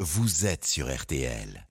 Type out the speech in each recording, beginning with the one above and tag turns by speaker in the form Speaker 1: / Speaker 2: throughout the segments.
Speaker 1: vous êtes sur RTL.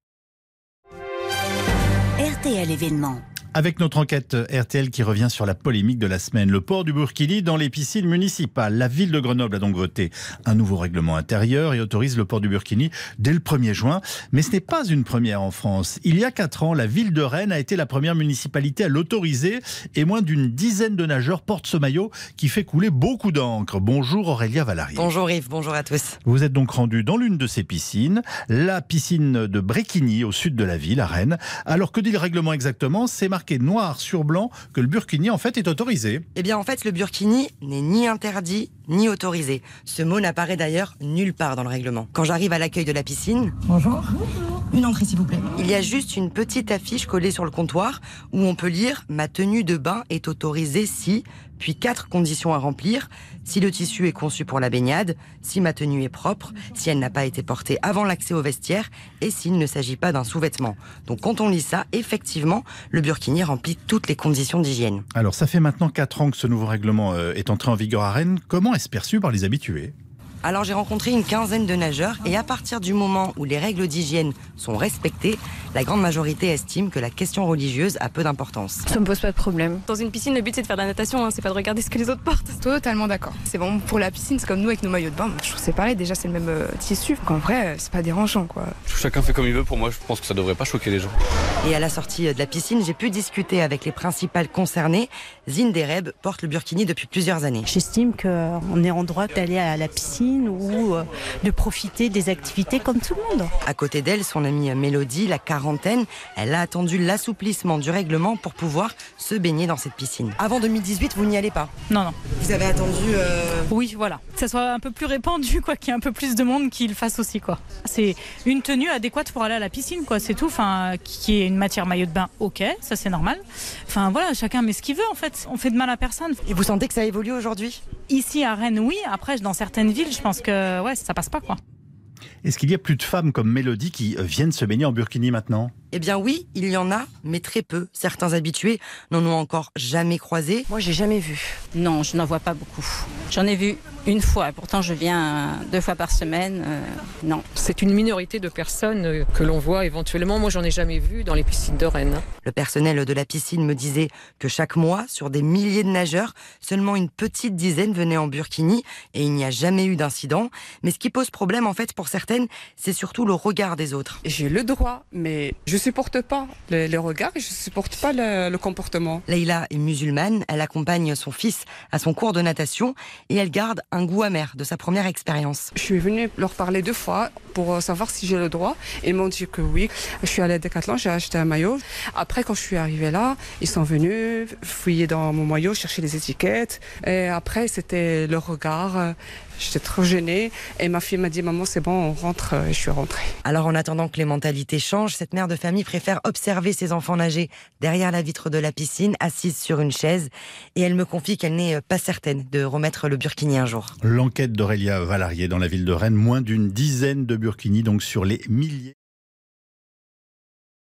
Speaker 2: RTL événement.
Speaker 3: Avec notre enquête RTL qui revient sur la polémique de la semaine, le port du burkini dans les piscines municipales. La ville de Grenoble a donc voté un nouveau règlement intérieur et autorise le port du burkini dès le 1er juin. Mais ce n'est pas une première en France. Il y a 4 ans, la ville de Rennes a été la première municipalité à l'autoriser et moins d'une dizaine de nageurs portent ce maillot qui fait couler beaucoup d'encre. Bonjour Aurélia Valarié.
Speaker 4: Bonjour Yves, bonjour à tous.
Speaker 3: Vous êtes donc rendu dans l'une de ces piscines, la piscine de Bréquigny au sud de la ville, à Rennes. Alors que dit le règlement exactement? C'est marqué noir sur blanc que le burkini en fait est autorisé.
Speaker 4: Eh bien en fait le burkini n'est ni interdit ni autorisé. Ce mot n'apparaît d'ailleurs nulle part dans le règlement. Quand j'arrive à l'accueil de la piscine...
Speaker 5: Bonjour. Une entrée s'il vous plaît.
Speaker 4: Il y a juste une petite affiche collée sur le comptoir où on peut lire « Ma tenue de bain est autorisée si... » puis 4 conditions à remplir. Si le tissu est conçu pour la baignade, si ma tenue est propre, si elle n'a pas été portée avant l'accès au vestiaire et s'il ne s'agit pas d'un sous-vêtement. Donc quand on lit ça, effectivement, le burkini remplit toutes les conditions d'hygiène.
Speaker 3: Alors ça fait maintenant 4 ans que ce nouveau règlement est entré en vigueur à Rennes. Comment est-ce perçu par les habitués ?
Speaker 4: Alors j'ai rencontré une quinzaine de nageurs et à partir du moment où les règles d'hygiène sont respectées, la grande majorité estime que la question religieuse a peu d'importance.
Speaker 6: Ça me pose pas de problème. Dans une piscine, le but c'est de faire de la natation, c'est pas de regarder ce que les autres portent.
Speaker 7: Totalement d'accord. C'est bon pour la piscine, c'est comme nous avec nos maillots de bain. Je trouve que c'est pareil, déjà c'est le même tissu. En vrai, c'est pas dérangeant quoi.
Speaker 8: Chacun fait comme il veut, pour moi je pense que ça devrait pas choquer les gens.
Speaker 4: Et à la sortie de la piscine, j'ai pu discuter avec les principales concernées. Zine Dereb porte le burkini depuis plusieurs années.
Speaker 9: J'estime qu'on est en droit d'aller à la piscine ou de profiter des activités comme tout le monde.
Speaker 4: À côté d'elle, son amie Mélodie, la quarantaine, elle a attendu l'assouplissement du règlement pour pouvoir se baigner dans cette piscine. Avant 2018, vous n'y allez pas?
Speaker 6: Non.
Speaker 4: Vous avez attendu...
Speaker 6: Oui, voilà. Que ça soit un peu plus répandu, quoi, qu'il y ait un peu plus de monde qui le fasse aussi, quoi. C'est une tenue adéquate pour aller à la piscine, quoi, c'est tout. Enfin, qui est une matière maillot de bain, ok, ça c'est normal. Enfin voilà, chacun met ce qu'il veut en fait. On fait de mal à personne.
Speaker 4: Et vous sentez que ça évolue aujourd'hui?
Speaker 6: Ici à Rennes, oui. Après, dans certaines villes, je pense que ouais, ça passe pas, quoi.
Speaker 3: Est-ce qu'il y a plus de femmes comme Mélodie qui viennent se baigner en burkini maintenant ?
Speaker 4: Eh bien oui, il y en a, mais très peu. Certains habitués n'en ont encore jamais croisé.
Speaker 5: Moi j'ai jamais vu.
Speaker 10: Non, je n'en vois pas beaucoup. J'en ai vu une fois, pourtant je viens 2 fois par semaine. Non.
Speaker 11: C'est une minorité de personnes que l'on voit éventuellement. Moi j'en ai jamais vu dans les piscines de Rennes.
Speaker 4: Le personnel de la piscine me disait que chaque mois, sur des milliers de nageurs, seulement une petite dizaine venaient en burkini et il n'y a jamais eu d'incident. Mais ce qui pose problème en fait pour certaines, c'est surtout le regard des autres.
Speaker 7: J'ai le droit, mais je supporte pas les regards et je supporte pas le comportement.
Speaker 4: Leïla est musulmane, elle accompagne son fils à son cours de natation et elle garde un goût amer de sa première expérience.
Speaker 7: Je suis venue leur parler 2 fois pour savoir si j'ai le droit. Ils m'ont dit que oui. Je suis allée à Decathlon, j'ai acheté un maillot. Après, quand je suis arrivée là, ils sont venus fouiller dans mon maillot, chercher les étiquettes. Et après, c'était le regard. J'étais trop gênée et ma fille m'a dit « Maman, c'est bon, on rentre » et je suis rentrée.
Speaker 4: Alors en attendant que les mentalités changent, cette mère de famille préfère observer ses enfants nager derrière la vitre de la piscine, assise sur une chaise. Et elle me confie qu'elle n'est pas certaine de remettre le burkini un jour.
Speaker 3: L'enquête d'Aurélia Valarié dans la ville de Rennes, moins d'une dizaine de burkinis donc sur les milliers.